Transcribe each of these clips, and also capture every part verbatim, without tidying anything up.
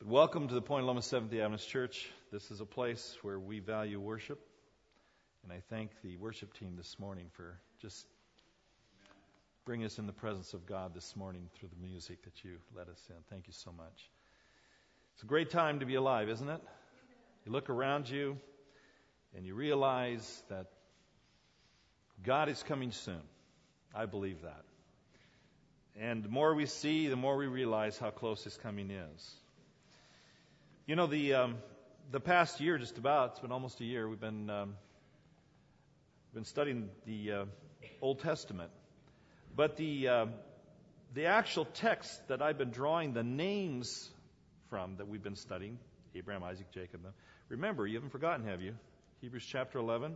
But welcome to the Point Loma Seventh-day Adventist Church. This is a place where we value worship. And I thank the worship team this morning for just bringing us in the presence of God this morning through the music that you led us in. Thank you so much. It's a great time to be alive, isn't it? You look around you and you realize that God is coming soon. I believe that. And the more we see, the more we realize how close His coming is. You know, the um, the past year, just about, it's been almost a year, we've been um, been studying the uh, Old Testament. But the uh, the actual text that I've been drawing the names from that we've been studying, Abraham, Isaac, Jacob. Remember, you haven't forgotten, have you? Hebrews chapter eleven.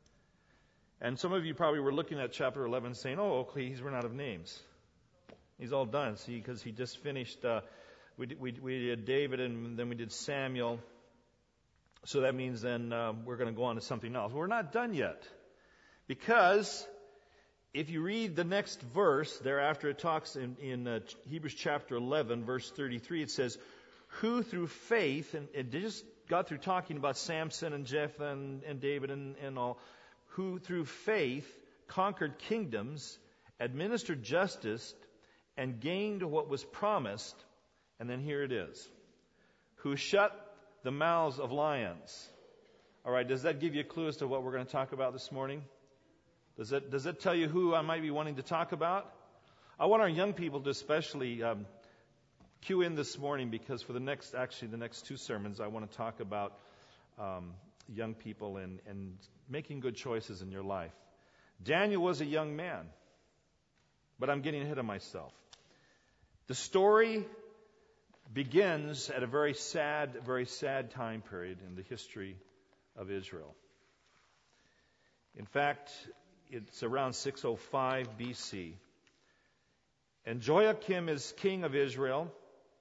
And some of you probably were looking at chapter eleven saying, oh, okay, he's run out of names. He's all done, see, because he just finished... Uh, We did, we, we did David, and then we did Samuel. So that means then um, we're going to go on to something else. We're not done yet. Because if you read the next verse, thereafter it talks in, in uh, Hebrews chapter eleven, verse thirty-three, it says, who through faith, and it just got through talking about Samson and Jephthah and, and David and, and all, who through faith conquered kingdoms, administered justice, and gained what was promised. And then here it is. Who shut the mouths of lions. All right, does that give you a clue as to what we're going to talk about this morning? Does it, does it tell you who I might be wanting to talk about? I want our young people to especially um, cue in this morning, because for the next, actually the next two sermons, I want to talk about um, young people and, and making good choices in your life. Daniel was a young man, but I'm getting ahead of myself. The story begins at a very sad, very sad time period in the history of Israel. In fact, it's around six oh five B C. And Jehoiakim is king of Israel.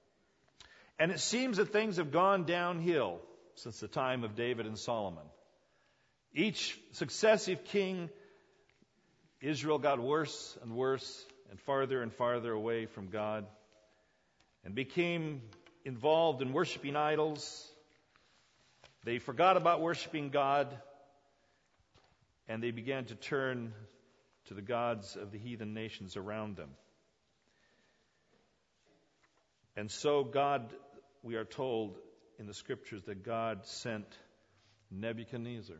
And it seems that things have gone downhill since the time of David and Solomon. Each successive king, Israel got worse and worse and farther and farther away from God, and became involved in worshiping idols. They forgot about worshiping God, and they began to turn to the gods of the heathen nations around them. And so God, we are told in the scriptures that God sent Nebuchadnezzar,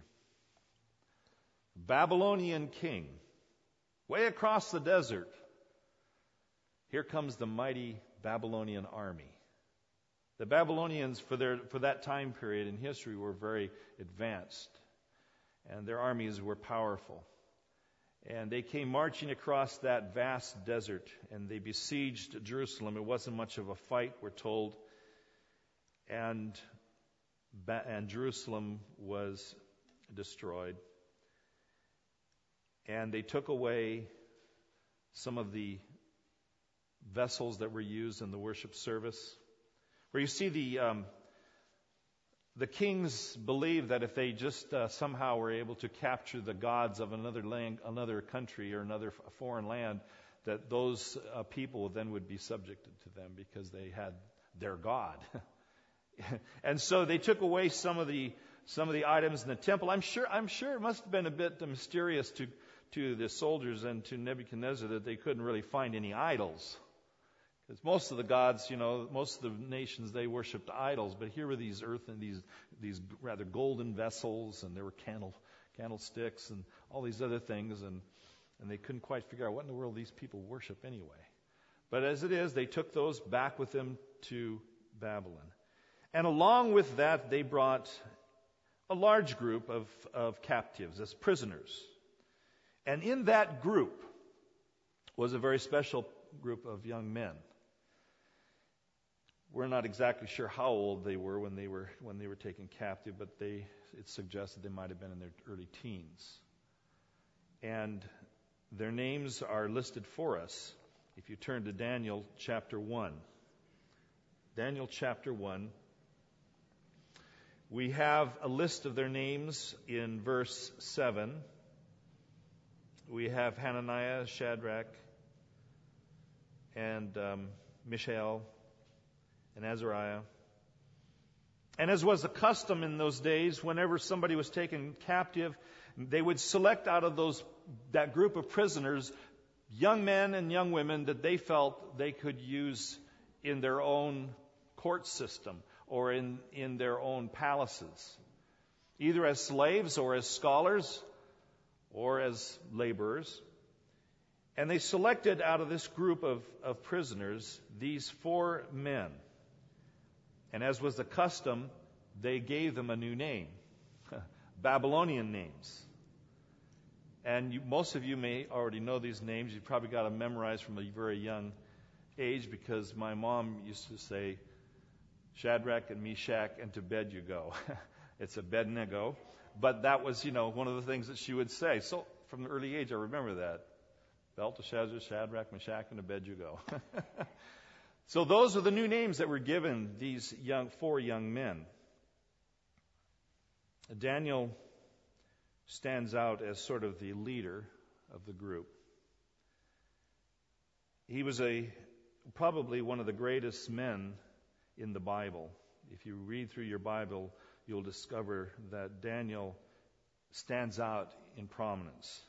Babylonian king, way across the desert. Here comes the mighty Babylonian army. The Babylonians, for their for that time period in history, were very advanced, and their armies were powerful. And they came marching across that vast desert, and they besieged Jerusalem. It wasn't much of a fight, we're told, and and Jerusalem was destroyed. And they took away some of the vessels that were used in the worship service, where you see the um, the kings believed that if they just uh, somehow were able to capture the gods of another land, another country or another f- foreign land, that those uh, people then would be subjected to them because they had their god. And so they took away some of the some of the items in the temple. I'm sure I'm sure it must have been a bit mysterious to to the soldiers and to Nebuchadnezzar that they couldn't really find any idols. Because most of the gods, you know, most of the nations, they worshipped idols. But here were these earthen, these these rather golden vessels, and there were candle candlesticks and all these other things, and and they couldn't quite figure out what in the world these people worship anyway. But as it is, they took those back with them to Babylon, and along with that, they brought a large group of of captives as prisoners, and in that group was a very special group of young men. We're not exactly sure how old they were when they were when they were taken captive, but they it suggested they might have been in their early teens. And their names are listed for us if you turn to Daniel chapter one. Daniel chapter one. We have a list of their names in verse seven. We have Hananiah, Shadrach, and um, Mishael, and Azariah, And as was the custom in those days, whenever somebody was taken captive, they would select out of those that group of prisoners young men and young women that they felt they could use in their own court system or in, in their own palaces, either as slaves or as scholars or as laborers. And they selected out of this group of, of prisoners these four men. And as was the custom, they gave them a new name, Babylonian names. And you, most of you may already know these names. You probably got them memorized from a very young age, because my mom used to say, Shadrach and Meshach, and to bed you go. It's Abednego. But that was, you know, one of the things that she would say. So from an early age, I remember that. Belteshazzar, Shadrach, Meshach, and Abednego. So those are the new names that were given these young, four young men. Daniel stands out as sort of the leader of the group. He was a probably one of the greatest men in the Bible. If you read through your Bible, you'll discover that Daniel stands out in prominence.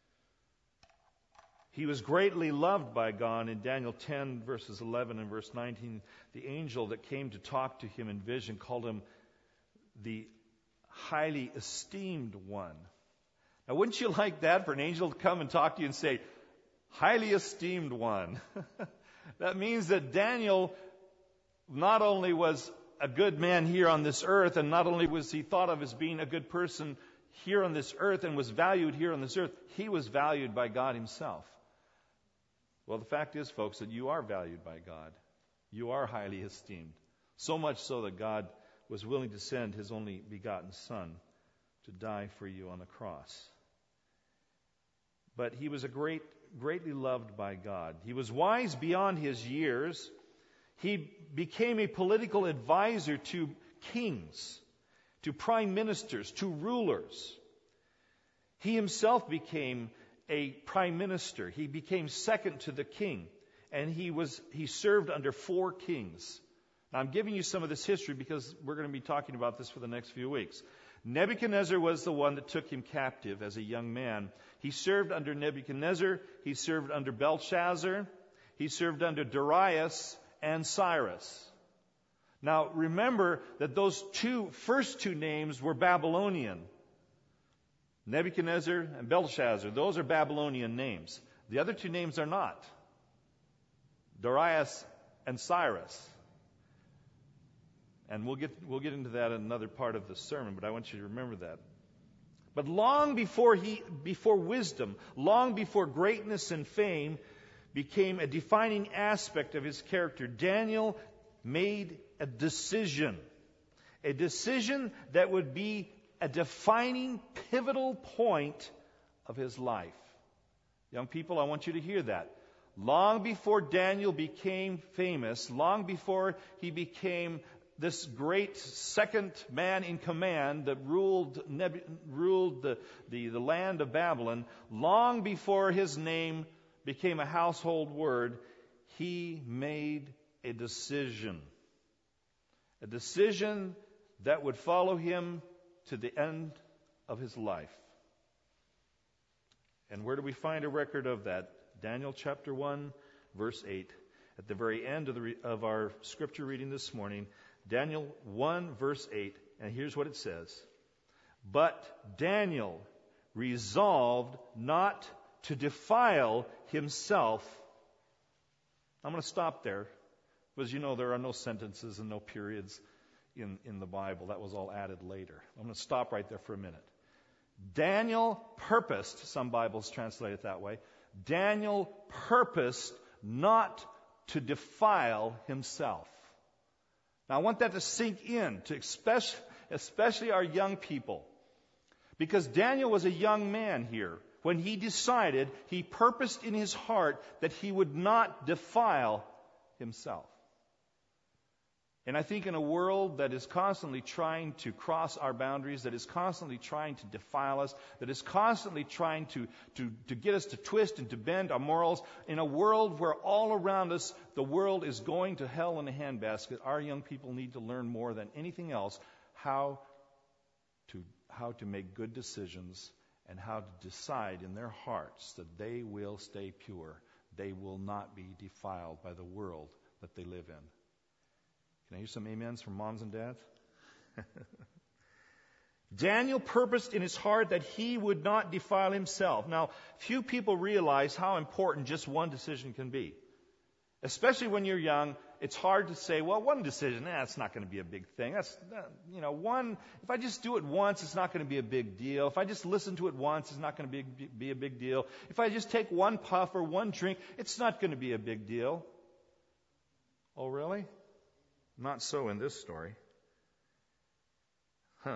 He was greatly loved by God. In Daniel ten, verses eleven and verse nineteen, the angel that came to talk to him in vision called him the highly esteemed one. Now, wouldn't you like that, for an angel to come and talk to you and say, highly esteemed one? That means that Daniel not only was a good man here on this earth, and not only was he thought of as being a good person here on this earth and was valued here on this earth, he was valued by God himself. Well, the fact is, folks, that you are valued by God. You are highly esteemed. So much so that God was willing to send his only begotten Son to die for you on the cross. But he was a great, greatly loved by God. He was wise beyond his years. He became a political advisor to kings, to prime ministers, to rulers. He himself became a prime minister. He became second to the king, and he was he served under four kings. Now, I'm giving you some of this history because we're going to be talking about this for the next few weeks. Nebuchadnezzar was the one that took him captive as a young man. He served under Nebuchadnezzar. He served under Belshazzar. He served under Darius and Cyrus. Now, remember that those two first two names were Babylonian. Nebuchadnezzar and Belshazzar. Those are Babylonian names. The other two names are not. Darius and Cyrus. And we'll get we'll get into that in another part of the sermon, but I want you to remember that. But long before he before wisdom, long before greatness and fame became a defining aspect of his character, Daniel made a decision. A decision that would be a defining, pivotal point of his life. Young people, I want you to hear that. Long before Daniel became famous, long before he became this great second man in command that ruled ruled the, the, the land of Babylon, long before his name became a household word, he made a decision. A decision that would follow him to the end of his life. And where do we find a record of that? Daniel chapter one, verse eight. At the very end of, the re- of our scripture reading this morning, Daniel one, verse eight, and here's what it says. But Daniel resolved not to defile himself. I'm going to stop there, because you know there are no sentences and no periods in, in the Bible. That was all added later. I'm going to stop right there for a minute. Daniel purposed, some Bibles translate it that way, Daniel purposed not to defile himself. Now, I want that to sink in, to especially, especially our young people. Because Daniel was a young man here. When he decided, he purposed in his heart that he would not defile himself. And I think in a world that is constantly trying to cross our boundaries, that is constantly trying to defile us, that is constantly trying to, to, to get us to twist and to bend our morals, in a world where all around us the world is going to hell in a handbasket, our young people need to learn more than anything else how to, how to make good decisions and how to decide in their hearts that they will stay pure. They will not be defiled by the world that they live in. Can I hear some amens from moms and dads? Daniel purposed in his heart that he would not defile himself. Now, few people realize how important just one decision can be. Especially when you're young, it's hard to say, well, one decision, eh, it's not going to be a big thing. That's, you know, one, if I just do it once, it's not going to be a big deal. If I just listen to it once, it's not going to be, be a big deal. If I just take one puff or one drink, it's not going to be a big deal. Oh, really? Not so in this story. Huh.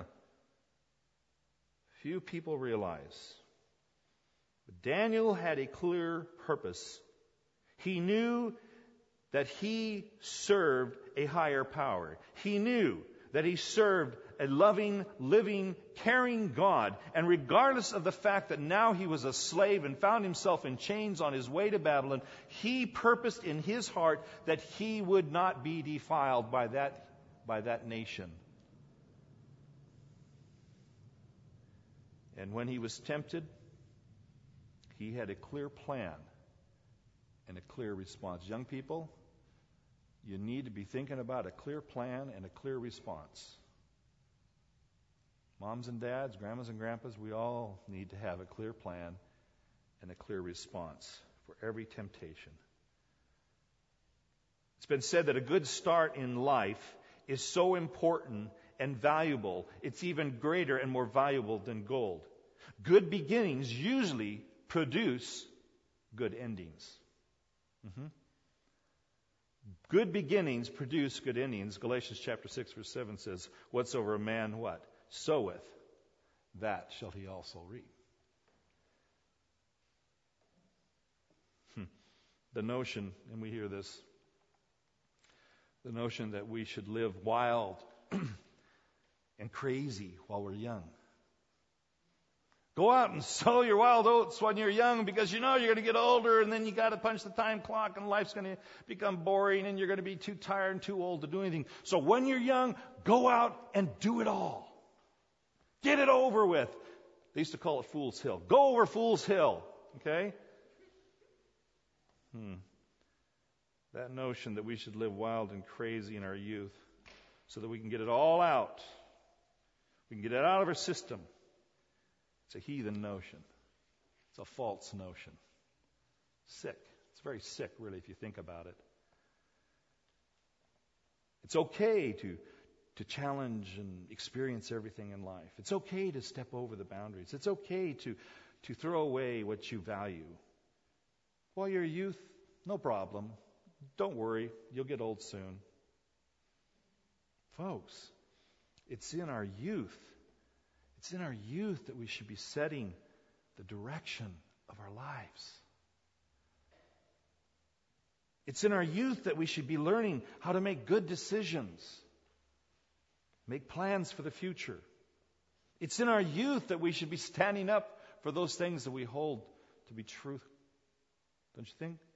Few people realize. But Daniel had a clear purpose. He knew that he served a higher power. He knew that he served a loving, living, caring God. And regardless of the fact that now he was a slave and found himself in chains on his way to Babylon, he purposed in his heart that he would not be defiled by that, by that nation. And when he was tempted, he had a clear plan and a clear response. Young people, you need to be thinking about a clear plan and a clear response. Moms and dads, grandmas and grandpas, we all need to have a clear plan and a clear response for every temptation. It's been said that a good start in life is so important and valuable, it's even greater and more valuable than gold. Good beginnings usually produce good endings. Mm-hmm. Good beginnings produce good endings. Galatians chapter six verse seven says, whatsoever a man what? Soweth, that shall he also reap. Hmm. The notion, and we hear this, the notion that we should live wild and crazy while we're young. Go out and sow your wild oats when you're young because you know you're going to get older and then you got to punch the time clock and life's going to become boring and you're going to be too tired and too old to do anything. So when you're young, go out and do it all. Get it over with. They used to call it Fool's Hill. Go over Fool's Hill. Okay? Hmm. That notion that we should live wild and crazy in our youth so that we can get it all out. We can get it out of our system. It's a heathen notion. It's a false notion. Sick. It's very sick, really, if you think about it. It's okay to, to challenge and experience everything in life. It's okay to step over the boundaries. It's okay to, to throw away what you value. While you're a youth, no problem. Don't worry. You'll get old soon. Folks, it's in our youth It's in our youth that we should be setting the direction of our lives. It's in our youth that we should be learning how to make good decisions, make plans for the future. It's in our youth that we should be standing up for those things that we hold to be true. Don't you think?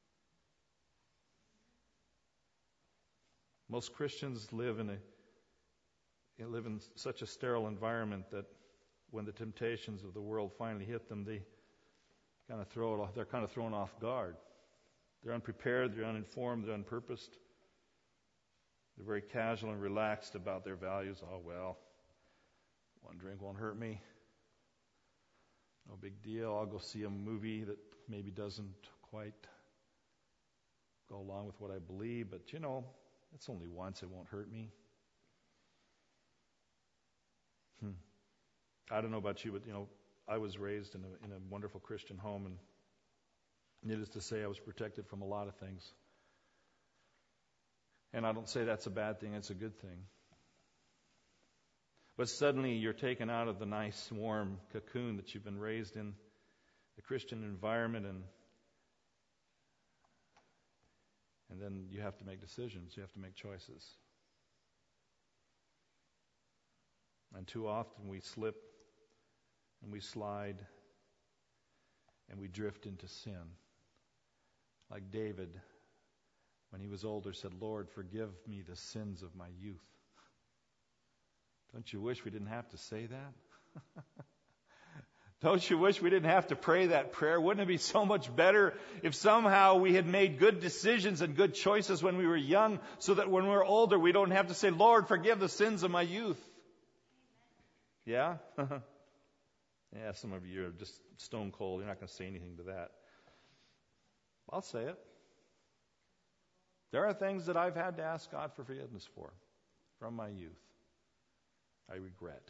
Most Christians live in a live in such a sterile environment that when the temptations of the world finally hit them, they kind of throw it off. They're kind of thrown off guard. They're unprepared. They're uninformed. They're unpurposed. They're very casual and relaxed about their values. Oh well, one drink won't hurt me. No big deal. I'll go see a movie that maybe doesn't quite go along with what I believe, but you know, it's only once. It won't hurt me. Hmm. I don't know about you, but you know, I was raised in a in a wonderful Christian home, and needless to say, I was protected from a lot of things. And I don't say that's a bad thing; it's a good thing. But suddenly, you're taken out of the nice, warm cocoon that you've been raised in, the Christian environment, and and then you have to make decisions. You have to make choices. And too often we slip and we slide and we drift into sin. Like David, when he was older, said, Lord, forgive me the sins of my youth. Don't you wish we didn't have to say that? Don't you wish we didn't have to pray that prayer? Wouldn't it be so much better if somehow we had made good decisions and good choices when we were young, so that when we're older we don't have to say, Lord, forgive the sins of my youth? Yeah? Yeah, some of you are just stone cold. You're not going to say anything to that. I'll say it. There are things that I've had to ask God for forgiveness for from my youth. I regret.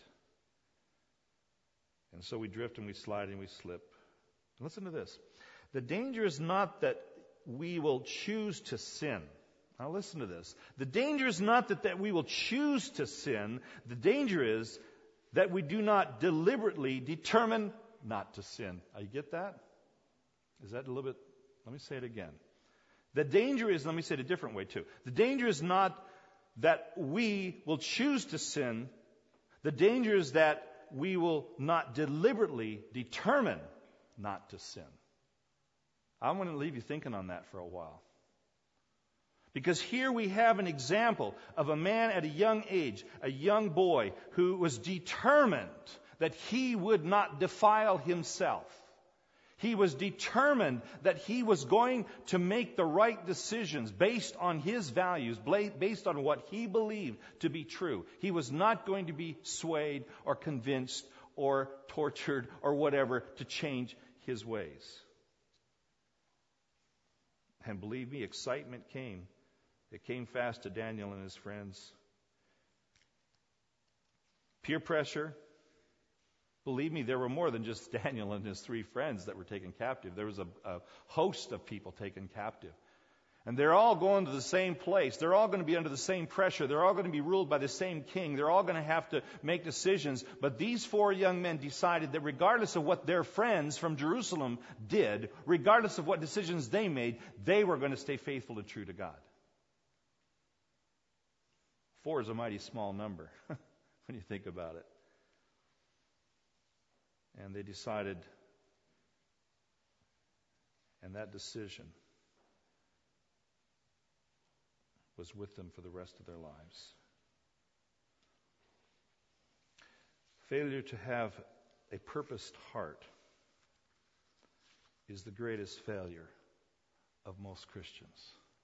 And so we drift and we slide and we slip. Listen to this. The danger is not that we will choose to sin. Now listen to this. The danger is not that, that we will choose to sin. The danger is that we do not deliberately determine not to sin. You get that? Is that a little bit... Let me say it again. The danger is, let me say it a different way too. The danger is not that we will choose to sin. The danger is that we will not deliberately determine not to sin. I want to leave you thinking on that for a while. Because here we have an example of a man at a young age, a young boy, who was determined that he would not defile himself. He was determined that he was going to make the right decisions based on his values, based on what he believed to be true. He was not going to be swayed or convinced or tortured or whatever to change his ways. And believe me, excitement came. It came fast to Daniel and his friends. Peer pressure. Believe me, there were more than just Daniel and his three friends that were taken captive. There was a, a host of people taken captive. And they're all going to the same place. They're all going to be under the same pressure. They're all going to be ruled by the same king. They're all going to have to make decisions. But these four young men decided that regardless of what their friends from Jerusalem did, regardless of what decisions they made, they were going to stay faithful and true to God. Four is a mighty small number when you think about it. And they decided, and that decision was with them for the rest of their lives. Failure to have a purposed heart is the greatest failure of most Christians.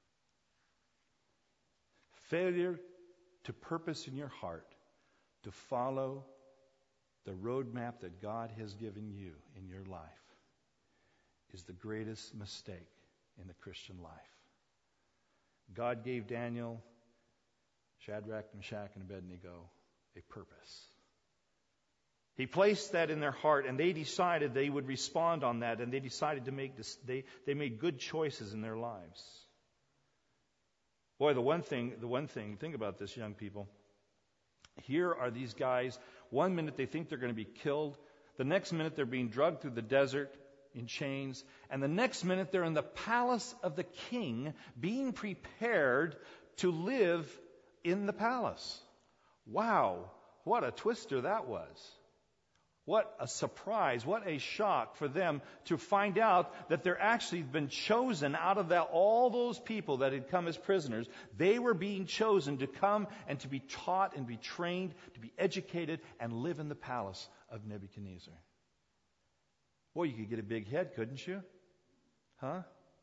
Failure to purpose in your heart to follow the roadmap that God has given you in your life is the greatest mistake in the Christian life. God gave Daniel, Shadrach, Meshach, and Abednego a purpose. He placed that in their heart, and they decided they would respond on that, and they decided to make this, they, they made good choices in their lives. Boy, the one thing, the one thing, think about this, young people. Here are these guys. One minute they think they're going to be killed. The next minute they're being dragged through the desert in chains. And the next minute they're in the palace of the king being prepared to live in the palace. Wow, what a twister that was. What a surprise, what a shock for them to find out that they're actually been chosen out of that, all those people that had come as prisoners. They were being chosen to come and to be taught and be trained, to be educated and live in the palace of Nebuchadnezzar. Boy, you could get a big head, couldn't you? Huh?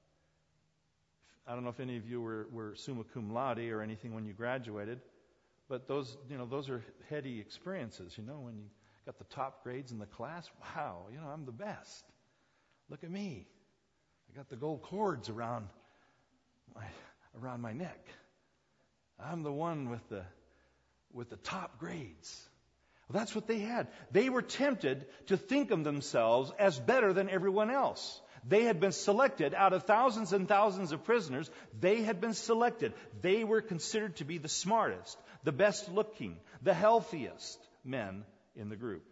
I don't know if any of you were, were summa cum laude or anything when you graduated, but those, you know, those are heady experiences, you know, when you got the top grades in the class. Wow, you know, I'm the best. Look at me. I got the gold cords around my around my neck. I'm the one with the with the top grades. Well, that's what they had. They were tempted to think of themselves as better than everyone else. They had been selected out of thousands and thousands of prisoners. They had been selected. They were considered to be the smartest, the best looking, the healthiest men in the group.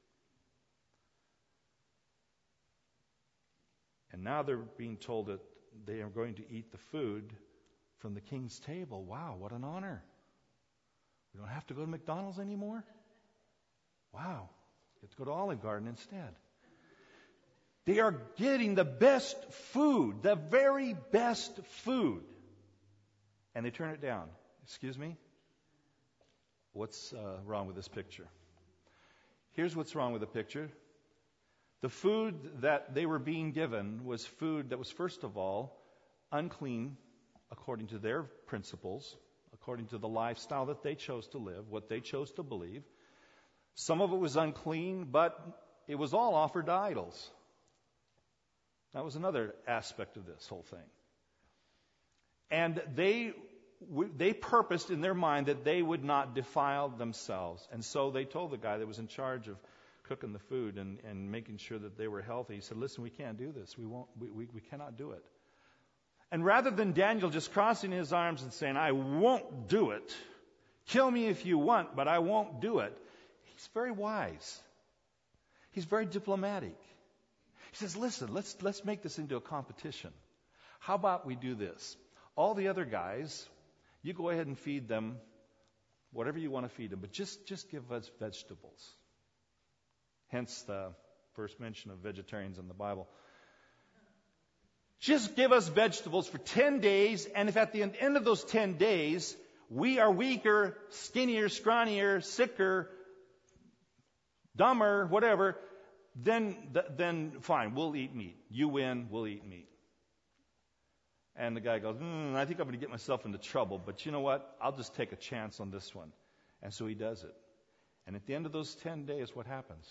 And now they're being told that they are going to eat the food from the king's table. Wow, what an honor. We don't have to go to McDonald's anymore? Wow, get to go to Olive Garden instead. They are getting the best food, the very best food. And they turn it down. Excuse me? What's uh, wrong with this picture? Here's what's wrong with the picture. The food that they were being given was food that was, first of all, unclean according to their principles, according to the lifestyle that they chose to live, what they chose to believe. Some of it was unclean, but it was all offered to idols. That was another aspect of this whole thing. And they they purposed in their mind that they would not defile themselves. And so they told the guy that was in charge of cooking the food and, and making sure that they were healthy, he said, listen, we can't do this. We won't. We, we, we cannot do it. And rather than Daniel just crossing his arms and saying, I won't do it, kill me if you want, but I won't do it, he's very wise. He's very diplomatic. He says, listen, let's let's make this into a competition. How about we do this? All the other guys, you go ahead and feed them whatever you want to feed them, but just, just give us vegetables. Hence the first mention of vegetarians in the Bible. Just give us vegetables for ten days, and if at the end of those ten days we are weaker, skinnier, scrawnier, sicker, dumber, whatever, then then fine, we'll eat meat. You win, we'll eat meat. And the guy goes, mm, I think I'm going to get myself into trouble, but you know what? I'll just take a chance on this one. And so he does it. And at the end of those ten days, what happens?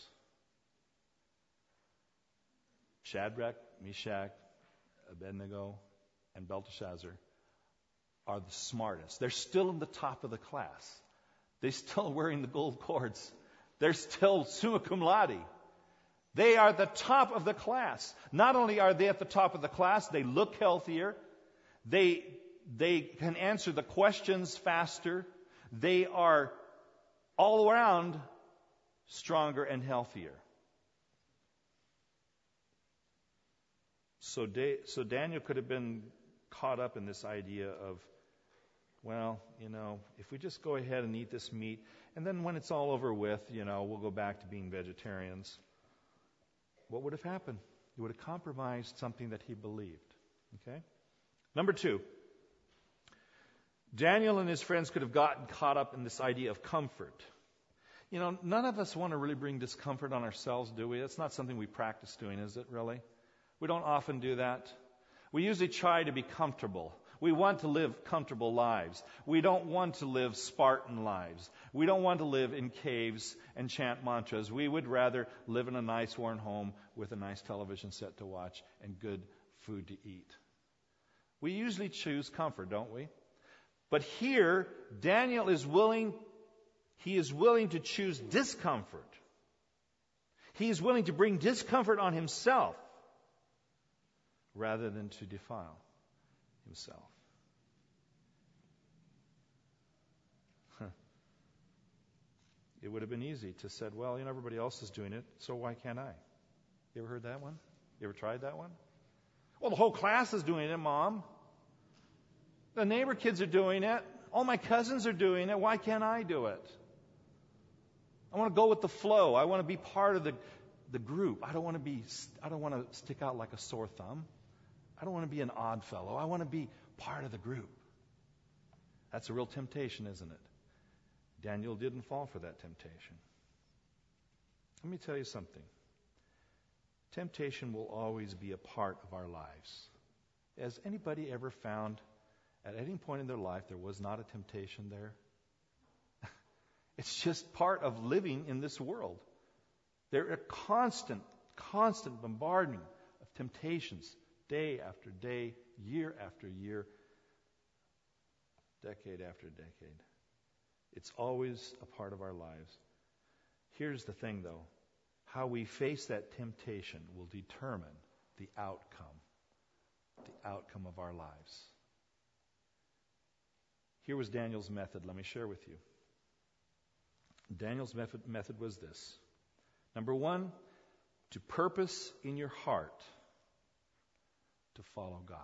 Shadrach, Meshach, Abednego, and Belteshazzar are the smartest. They're still in the top of the class. They're still wearing the gold cords. They're still summa cum laude. They are the top of the class. Not only are they at the top of the class, they look healthier. They, they can answer the questions faster. They are all around stronger and healthier. So, da- so Daniel could have been caught up in this idea of, well, you know, if we just go ahead and eat this meat, and then when it's all over with, you know, we'll go back to being vegetarians. What would have happened? He would have compromised something that he believed. Okay? Number two, Daniel and his friends could have gotten caught up in this idea of comfort. You know, none of us want to really bring discomfort on ourselves, do we? That's not something we practice doing, is it really? We don't often do that. We usually try to be comfortable. We want to live comfortable lives. We don't want to live Spartan lives. We don't want to live in caves and chant mantras. We would rather live in a nice warm home with a nice television set to watch and good food to eat. We usually choose comfort, don't we? But here, Daniel is willing, he is willing to choose discomfort. He is willing to bring discomfort on himself rather than to defile himself. Huh. It would have been easy to say, well, you know, everybody else is doing it, so why can't I? You ever heard that one? You ever tried that one? Well, the whole class is doing it, Mom. The neighbor kids are doing it. All my cousins are doing it. Why can't I do it? I want to go with the flow. I want to be part of the, the group. I don't want to be, I don't want to stick out like a sore thumb. I don't want to be an odd fellow. I want to be part of the group. That's a real temptation, isn't it? Daniel didn't fall for that temptation. Let me tell you something. Temptation will always be a part of our lives. Has anybody ever found at any point in their life there was not a temptation there? It's just part of living in this world. There are constant, constant bombardment of temptations, day after day, year after year, decade after decade. It's always a part of our lives. Here's the thing, though. How we face that temptation will determine the outcome, the outcome of our lives. Here was Daniel's method. Let me share with you. Daniel's method, method was this. Number one, to purpose in your heart to follow God.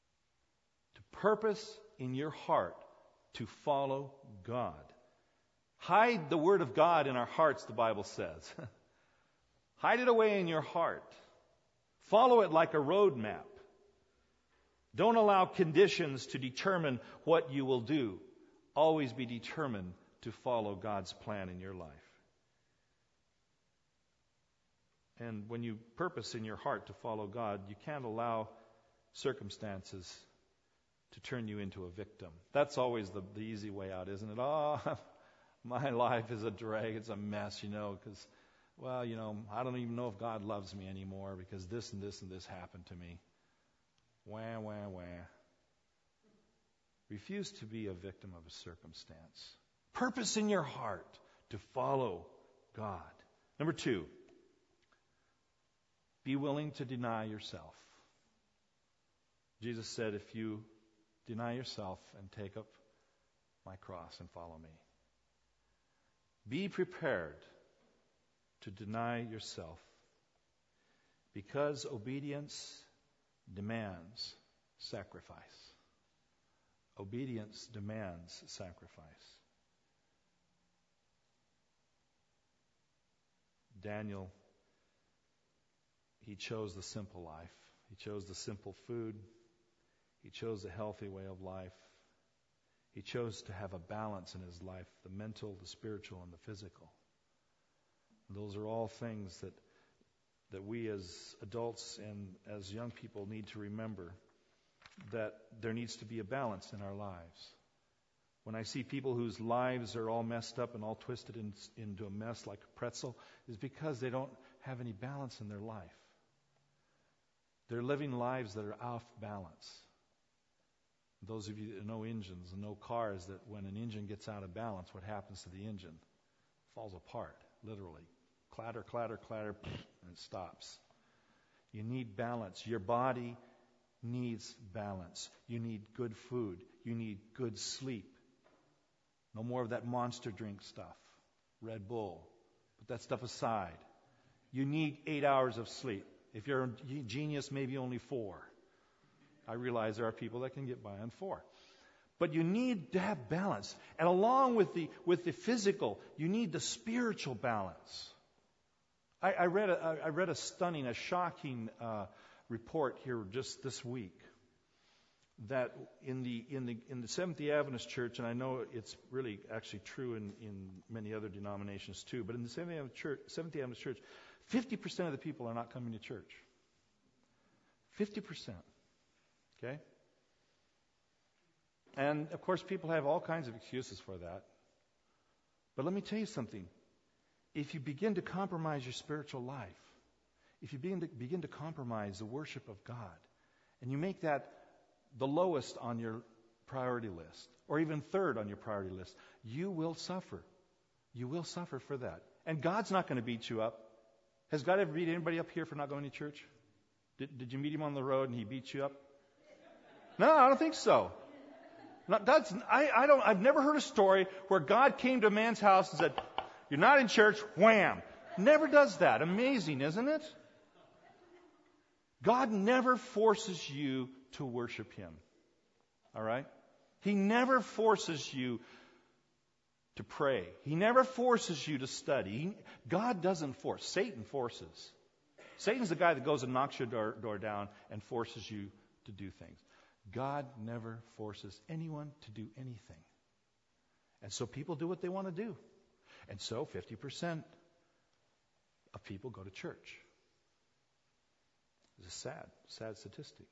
To purpose in your heart to follow God. Hide the Word of God in our hearts, the Bible says. Hide it away in your heart. Follow it like a road map. Don't allow conditions to determine what you will do. Always be determined to follow God's plan in your life. And when you purpose in your heart to follow God, you can't allow circumstances to turn you into a victim. That's always the, the easy way out, isn't it? Oh, my life is a drag. It's a mess, you know, because, well, you know, I don't even know if God loves me anymore because this and this and this happened to me. Wah, wah, wah. Refuse to be a victim of a circumstance. Purpose in your heart to follow God. Number two, be willing to deny yourself. Jesus said, if you deny yourself and take up my cross and follow me. Be prepared to deny yourself because obedience demands sacrifice. Obedience demands sacrifice. Daniel, he chose the simple life. He chose the simple food. He chose a healthy way of life. He chose to have a balance in his life, the mental, the spiritual, and the physical. And those are all things that that we as adults and as young people need to remember, that there needs to be a balance in our lives. When I see people whose lives are all messed up and all twisted in, into a mess like a pretzel, it's because they don't have any balance in their life. They're living lives that are off balance. Those of you that know engines and know cars, that when an engine gets out of balance, what happens to the engine? It falls apart, literally. Clatter, clatter, clatter, and it stops. You need balance. Your body needs balance. You need good food. You need good sleep. No more of that monster drink stuff. Red Bull. Put that stuff aside. You need eight hours of sleep. If you're a genius, maybe only four. I realize there are people that can get by on four. But you need to have balance. And along with the with the physical, you need the spiritual balance. I, I read a I read a stunning, a shocking uh, report here just this week that in the in the in the Seventh-day Adventist Church, and I know it's really actually true in, in many other denominations too, but in the Seventh-day Adventist Church, Seventh-day Adventist Church, fifty percent of the people are not coming to church. Fifty percent. Okay? And, of course, people have all kinds of excuses for that. But let me tell you something. If you begin to compromise your spiritual life, if you begin to, begin to compromise the worship of God, and you make that the lowest on your priority list, or even third on your priority list, you will suffer. You will suffer for that. And God's not going to beat you up. Has God ever beat anybody up here for not going to church? Did, did you meet him on the road and he beat you up? No, I don't think so. Not, that's, I, I don't, I've never heard a story where God came to a man's house and said, "You're not in church," wham. Never does that. Amazing, isn't it? God never forces you to worship him. All right? He never forces you to pray. He never forces you to study. He, God doesn't force. Satan forces. Satan's the guy that goes and knocks your door, door down and forces you to do things. God never forces anyone to do anything. And so people do what they want to do. And so fifty percent of people go to church. It's a sad, sad statistic.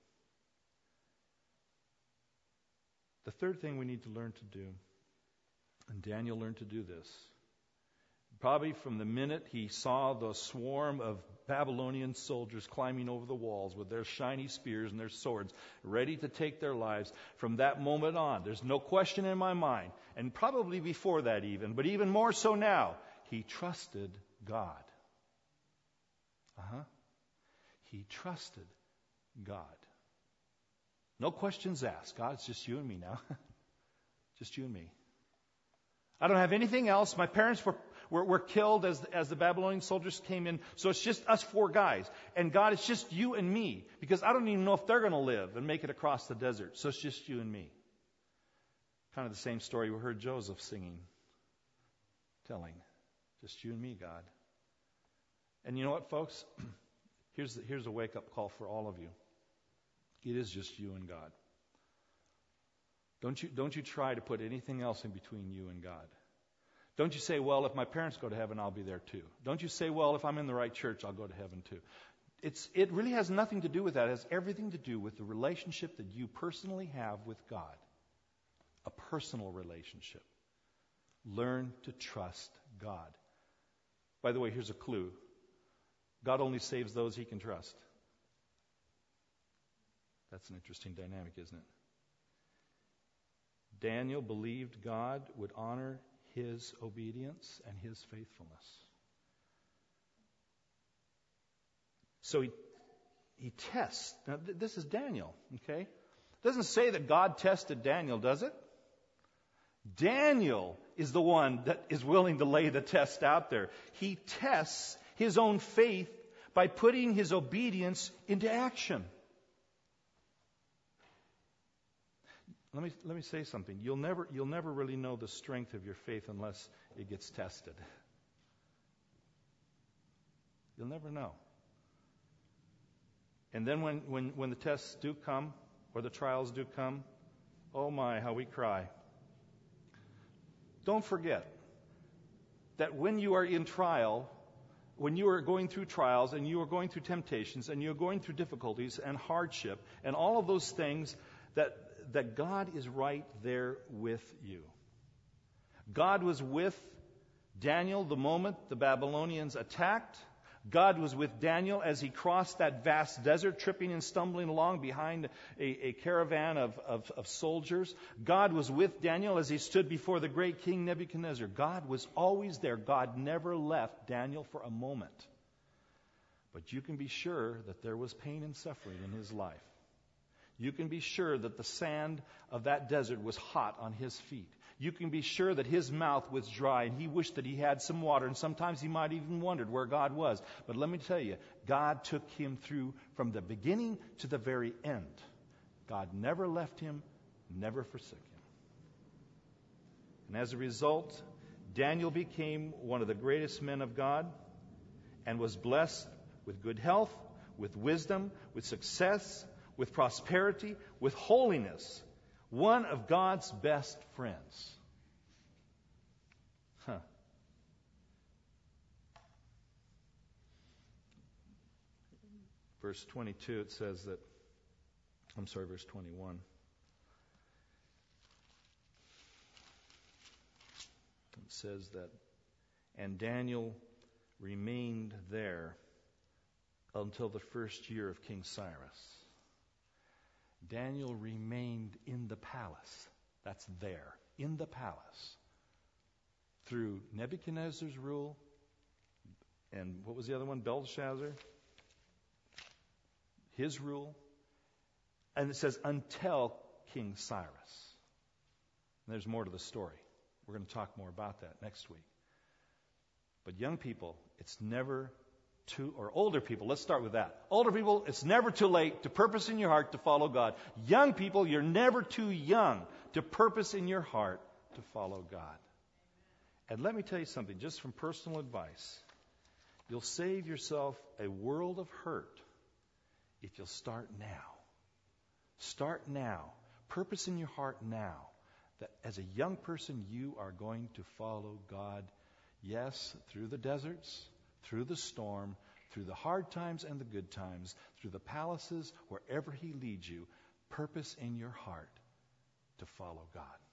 The third thing we need to learn to do, and Daniel learned to do this, probably from the minute he saw the swarm of Babylonian soldiers climbing over the walls with their shiny spears and their swords, ready to take their lives, from that moment on, there's no question in my mind, and probably before that even, but even more so now, he trusted God. Uh-huh. He trusted God. No questions asked. God, it's just you and me now. Just you and me. I don't have anything else. My parents were Were, were killed as, as the Babylonian soldiers came in. So it's just us four guys. And God, it's just you and me. Because I don't even know if they're going to live and make it across the desert. So it's just you and me. Kind of the same story we heard Joseph singing. telling. Just you and me, God. And you know what, folks? Here's the, here's a wake-up call for all of you. It is just you and God. Don't you, don't you try to put anything else in between you and God. Don't you say, well, if my parents go to heaven, I'll be there too. Don't you say, well, if I'm in the right church, I'll go to heaven too. It's, it really has nothing to do with that. It has everything to do with the relationship that you personally have with God. A personal relationship. Learn to trust God. By the way, here's a clue. God only saves those he can trust. That's an interesting dynamic, isn't it? Daniel believed God would honor his obedience and his faithfulness. So he he tests. Now, th- this is Daniel, okay? It doesn't say that God tested Daniel, does it? Daniel is the one that is willing to lay the test out there. He tests his own faith by putting his obedience into action. Let me let me say something. You'll never you'll never really know the strength of your faith unless it gets tested. You'll never know. And then when, when, when the tests do come, or the trials do come, oh my, how we cry. Don't forget that when you are in trial, when you are going through trials and you are going through temptations and you're going through difficulties and hardship and all of those things, that, that God is right there with you. God was with Daniel the moment the Babylonians attacked. God was with Daniel as he crossed that vast desert, tripping and stumbling along behind a, a caravan of, of, of soldiers. God was with Daniel as he stood before the great king Nebuchadnezzar. God was always there. God never left Daniel for a moment. But you can be sure that there was pain and suffering in his life. You can be sure that the sand of that desert was hot on his feet. You can be sure that his mouth was dry and he wished that he had some water, and sometimes he might even wondered where God was. But let me tell you, God took him through from the beginning to the very end. God never left him, never forsook him. And as a result, Daniel became one of the greatest men of God and was blessed with good health, with wisdom, with success, with prosperity, with holiness. One of God's best friends. Huh. Verse twenty-two, it says that, I'm sorry, verse twenty-one. It says that, and Daniel remained there until the first year of King Cyrus. Daniel remained in the palace. That's there, in the palace. Through Nebuchadnezzar's rule, and what was the other one? Belshazzar. His rule. And it says, until King Cyrus. And there's more to the story. We're going to talk more about that next week. But young people, it's never too, or older people, let's start with that. Older people, it's never too late to purpose in your heart to follow God. Young people, you're never too young to purpose in your heart to follow God. And let me tell you something, just from personal advice. You'll save yourself a world of hurt if you'll start now. Start now. Purpose in your heart now that as a young person you are going to follow God. Yes, through the deserts, through the storm, through the hard times and the good times, through the palaces, wherever he leads you, purpose in your heart to follow God.